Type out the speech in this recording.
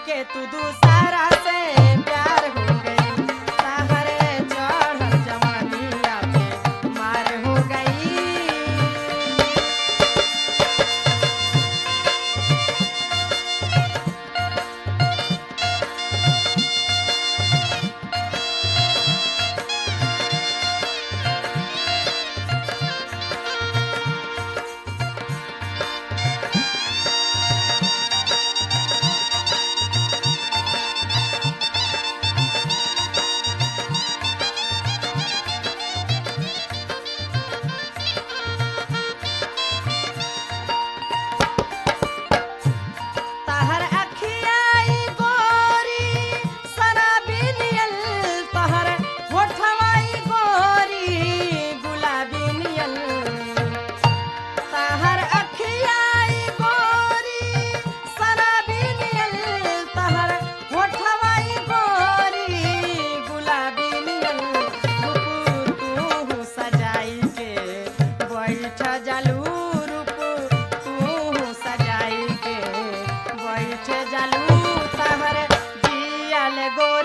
के तू दूसरा से प्यार हो गई तहरे चढ़ल जवानिया पे मार हो गई। तहर अखियाई गोरी शराबी नियल तहर होठवाई गोरी गुलाबी नियल। तहर अखियाई गोरी शराबी नियल तहर होठवाई गोरी गुलाबी नियल। रूप तू सजाई के बैठ जालू रूप तू सजाई के बैठ जालू तहर जियल गोरी